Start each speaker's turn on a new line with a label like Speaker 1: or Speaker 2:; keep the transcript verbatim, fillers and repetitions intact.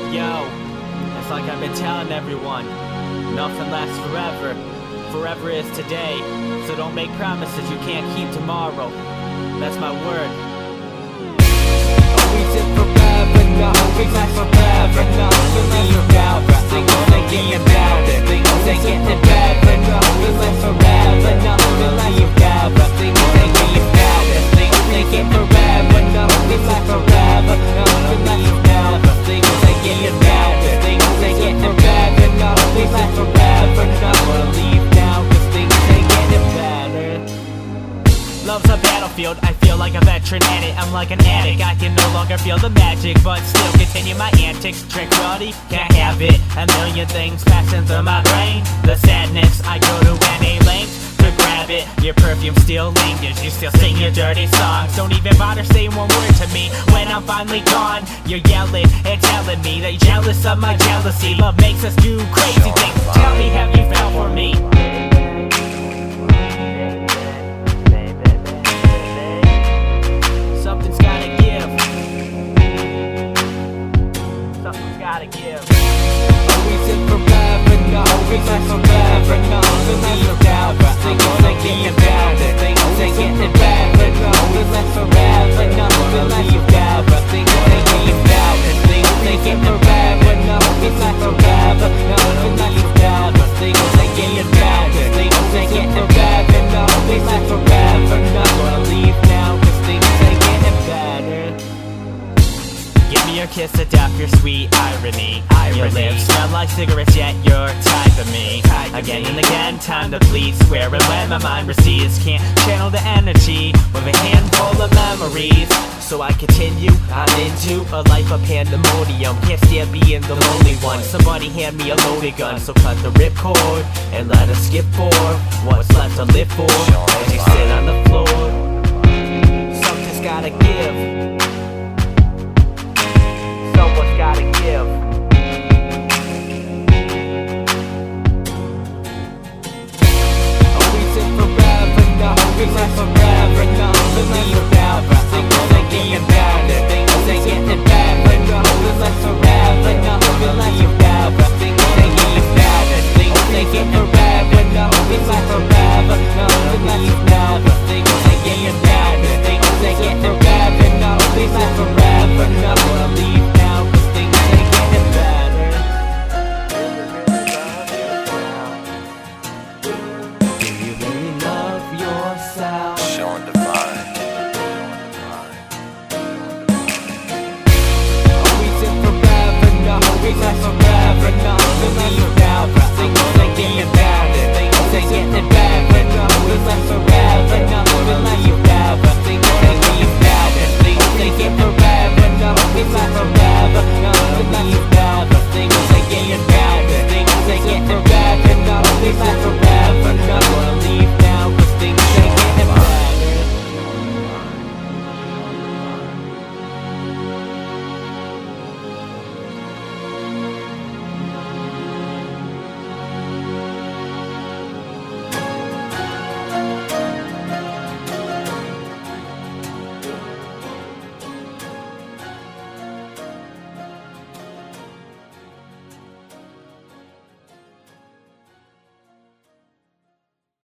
Speaker 1: Yo, it's like I've been telling everyone, nothing lasts forever. Forever is today, so don't make promises you can't keep tomorrow. That's my word.
Speaker 2: Always in forever, nothing lasts forever. Nothing lasts forever. Things ain't getting better. Things ain't getting better. Nothing lasts forever. Nothing lasts forever. Things ain't getting better. Things ain't getting forever. Nothing lasts forever. Nothing lasts forever. Things ain't getting better. Things ain't getting better. Nothing lasts forever. Not gonna leave now, 'cause things ain't getting better.
Speaker 1: Love's a battlefield, I feel like a veteran at it. I'm like an addict, I can no longer feel the magic, but still continue my antics. Tranquility, can't have it. A million things passing through my brain. The sadness, I go to any length to grab it. Your perfume still lingers, you still sing your dirty songs. Don't even bother saying one word to me when I'm finally gone. You're yelling and telling me that you're jealous of my jealousy. Love makes us do crazy things. Tell me, have you fell for me? Something's gotta give. Something's gotta give.
Speaker 2: Always in forever, nothing lasts forever. Nothing lasts forever. Things ain't getting better. Things ain't getting better. Nothing lasts forever. Nothing lasts forever. Things ain't getting better. Things ain't getting forever. Nothing lasts forever. Nothing lasts forever. Things ain't getting better. Things ain't getting forever. Nothing lasts forever. Not gonna leave now, 'cause things ain't getting better.
Speaker 1: Give me your kiss of death, your sweet irony. Your lips smell like cigarettes, yet you're tied to me. Again and again, time to bleed, swear it when my mind recedes. Can't channel the energy with a handful of memories. So I continue, I'm into a life of pandemonium. Can't stand being the lonely one. Somebody hand me a loaded gun. So cut the ripcord and let us skip forward. What's left to live for as you sit on the floor. Something's gotta give.